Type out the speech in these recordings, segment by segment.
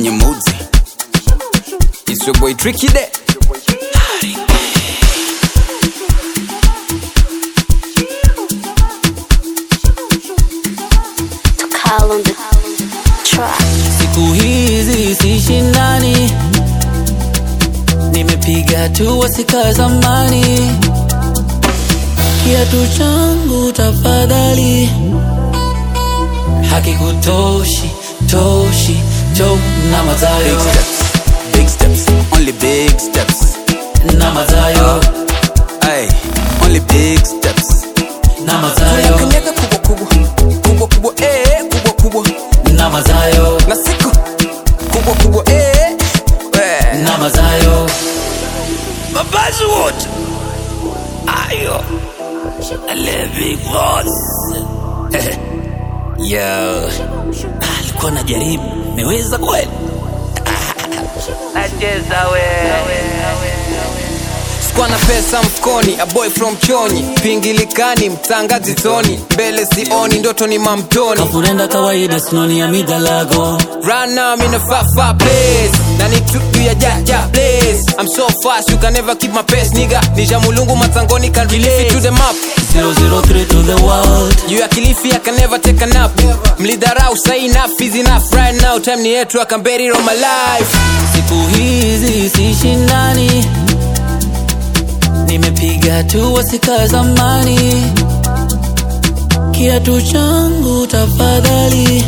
kwenye moods. It's your boy Tricky there. On the track. Siku hizi sishindani, nimepiga tu wasika zamani. Kiatu changu tafadhali, hakikutoshi, toshi, na mazayo. Big steps, only big steps. Na mazayo. Ay, only big steps. Na mazayo. Kanyega kubwa kubwa, kubwa kubwa kubwa kubwa. Na mazayo. Na siku kubwa kubwa na mazayo. Mabazi wote ayo Levi Boss. Yo, alikuwa najaribu, meweza kweli? Nacheza wewe. Sikuwa na pesa mfukoni, a boy from Chonyi, pingilikani mtangazi toni, mbele sioni ndoto ni mamtoni. Kafurenda kawaida sinoni ya midalago. Right now I'm in a far place, na ni tuku ya jaja place. I'm so fast you can never keep my pace nigga. Nija mulungu matangoni can relate to the map. 003 to the world. You ya Kilifi I can never take a nap. Mlidarau say enough is enough right now. Time ni yetu I can bet it on my life. Siku hizi sishindani, nimepiga tu wasika zamani. Kiatu changu tafadhali,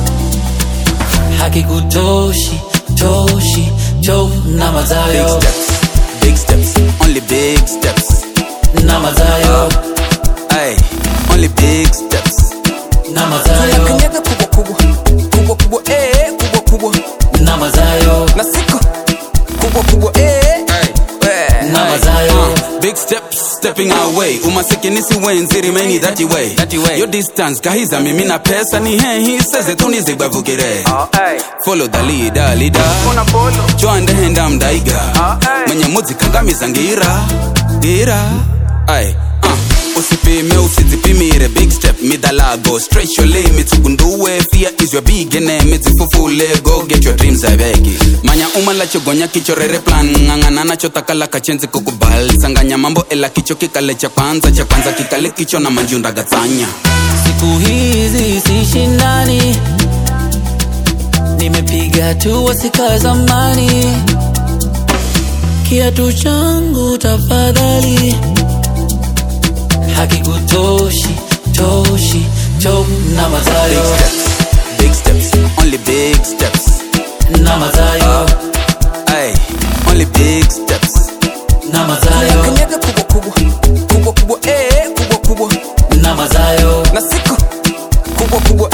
hakikutoshi, toshi, na mazayo. Big steps, only big steps. Na mazayo. Ay, only big steps. Na mazayo. Kanyega kubwa kubwa, kubwa kubwa kubwa kubwa. Na mazayo. Na siku kubwa kubwa na mazayo. Big steps stepping our way. Umasikini si wenzi remain that way. Your distance kahiza mimi na pesa ni he says it unize bavukire. Follow the leader. Join the hand am daiga. Mwenye muzika ngamiza ngira. Ay. Usipime usizipimire. Big step midalago. Stretch your limits ugunduwe. Fear is your big enemy. Zifufule go get your dreams abegi. Manya umala chogonya kichorere plan. Ngangana na chotakala kachenzi kukubal. Sanganya mambo ela kicho kikale cha kwanza kikale kicho na manjunda gatanya. Siku hizi sishindani, nimepiga tu wasika zamani. Kiatu changu tafadhali, hakikutoshi, toshi, na mazayo. Big steps, only big steps. Na mazayo. Ay, only big steps. Na mazayo. Kanyega kubwa kubwa, kubwa kubwa kubwa kubwa. Na mazayo. Na siku kubwa kubwa